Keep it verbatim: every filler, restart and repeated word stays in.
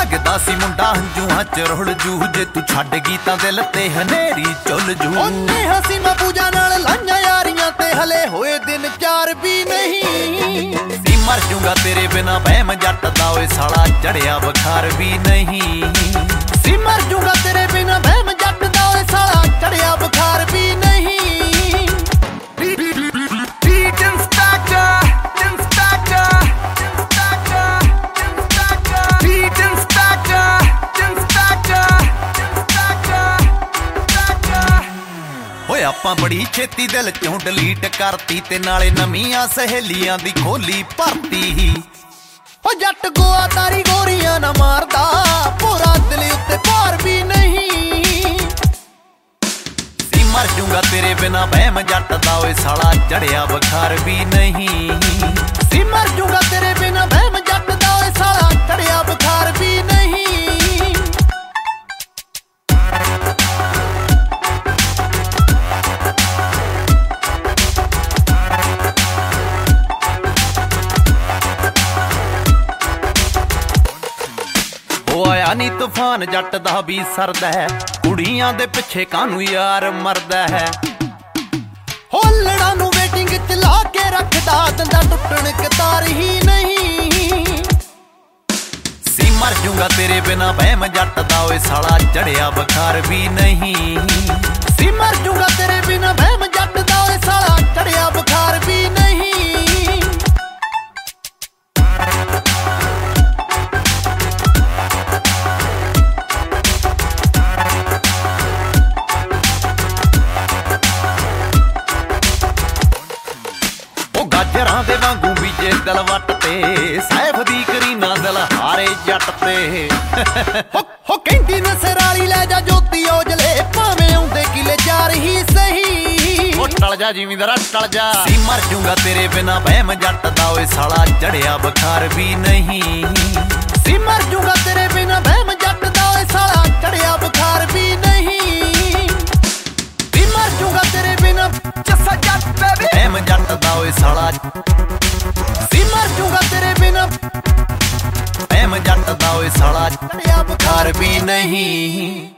लगदा सी मुंडा हंजूहां च रुल जू जे तू छड्ड गई तां दिल ते हनेरी चुल जू ओने हसी मैं पूजा नाल लाइयां यारियां ते हले होए दिन चार भी नहीं सी मर जूंगा तेरे बिना बहम जट दा ओए साला चढ़िया बुखार भी नहीं सी मर जूंगा तेरे बिना बहम जट दा ओए साला चढ़िया बुखार भी नहीं ਆਪਾਂ ਬੜੀ ਛੇਤੀ ਦਿਲ ਚੋਂ ਡਿਲੀਟ ਕਰਤੀ ਤੇ ਨਾਲੇ ਨਵੀਆਂ ਸਹੇਲੀਆਂ ਦੀ ਖੋਲੀ ਭਰਤੀ ਓ ਜੱਟ ਗੋਆ ਤਾਰੀ ਗੋਰੀਆਂ ਨਾ ਮਾਰਦਾ ਪੂਰਾ ਦਿਲ ਉੱਤੇ ਭਾਰ ਵੀ ਨਹੀਂ ਸੀ ਮਰ ਜੂੰਗਾ ਤੇਰੇ ਬਿਨਾ ਬਹਿਮ ਜੱਟ ਦਾ ਓਏ ਸਾਲਾ ਚੜਿਆ ਬੁਖਾਰ ਵੀ ਨਹੀਂ ਸੀ ਮਰ ਜੂੰਗਾ ਤੇਰੇ ਬਿਨਾ ਬਹਿਮ ਜੱਟ ਦਾ ਓਏ ਸਾਲਾ ਚੜਿਆ ਬੁਖਾਰ ਵੀ ਨਹੀਂ ਆਇਆ ਨੀ ਤੂਫਾਨ ਜੱਟ ਦਾ ਵੀ ਸਰਦਾ ਹੈ ਕੁੜੀਆਂ ਦੇ ਪਿੱਛੇ ਕਾਨੂੰ ਯਾਰ ਮਰਦਾ ਹੈ ਹੋਲੜਾਂ ਨੂੰ ਵੇਟਿੰਗ ਚ ਲਾ ਕੇ ਰੱਖਦਾ ਦੰਦਾ ਟੁੱਟਣ ਕਤਾਰ ਹੀ ਨਹੀਂ ਸੀ ਮਰ ਜੂੰਗਾ ਤੇਰੇ ਬਿਨਾ ਬਹਿਮ ਜੱਟ ਦਾ ਓਏ ਸਾਲਾ ਚੜਿਆ ਬੁਖਾਰ ਵੀ ਨਹੀਂ ਸੀ ਮਰ ਜੂੰਗਾ ਤੇਰੇ ਬਿਨਾ ਬਹਿਮ ਜੱਟ ਦਾ ਓਏ ਸਾਲਾ ਚੜਿਆ ਬੁਖਾਰ ਵੀ ਨਹੀਂ ਗਾਜਰਾਂ ਦੇ ਵਾਂਗੂ ਬੀਜੇ ਦਿਲ ਵੱਟ ਤੇ ਸੈਫ ਦੀ ਕਰੀਨਾ ਦਿਲ ਹਾਰੇ ਜੱਟ ਤੇ ਹੋ ਕਹਿੰਦੀ ਨਸਰ ਵਾਲੀ ਲੈ ਜਾ ਜੋਤੀ ਔਜਲੇ ਭਾਵੇਂ ਆਉਂਦੇ ਕਿਲੇ ਚਾਰ ਹੀ ਸਹੀ ਉਹ ਟਲ ਜਾ ਜ਼ਿਮੀਂਦਾਰਾ ਟਲ ਜਾ ਸੀ ਮਰ ਜੂੰਗਾ ਤੇਰੇ ਬਿਨਾ ਬਹਿਮ ਜੱਟ ਦਾ ਓਏ ਸਾਲਾ ਚੜਿਆ ਬੁਖਾਰ ਵੀ ਨਹੀਂ ਸੀ ਮਰ ਜੂੰਗਾ ਤੇਰੇ ਬਿਨਾ ਬਹਿਮ ਜੱਟ ਦਾ ਓਏ ਸਾਲਾ ਚੜਿਆ ਬੁਖਾਰ ਵੀ ਨਹੀਂ ਸੀ ਮਰ ਜੂੰਗਾ ਤੇਰੇ ਬਿਨਾ ਜੱਸਾ ਜੱਟ ਬੇਬੀ ਬਹਿਮ ਜੱਟ ਦਾ ਓਏ ਸਾਲਾ ਸੀ ਮਰ ਜੂੰਗਾ ਤੇਰੇ ਬਿਨਾ ਬਹਿਮ ਜੱਟ ਦਾ ਓਏ ਸਾਲਾ ਚੜਿਆ ਬੁਖਾਰ ਵੀ ਨਹੀਂ।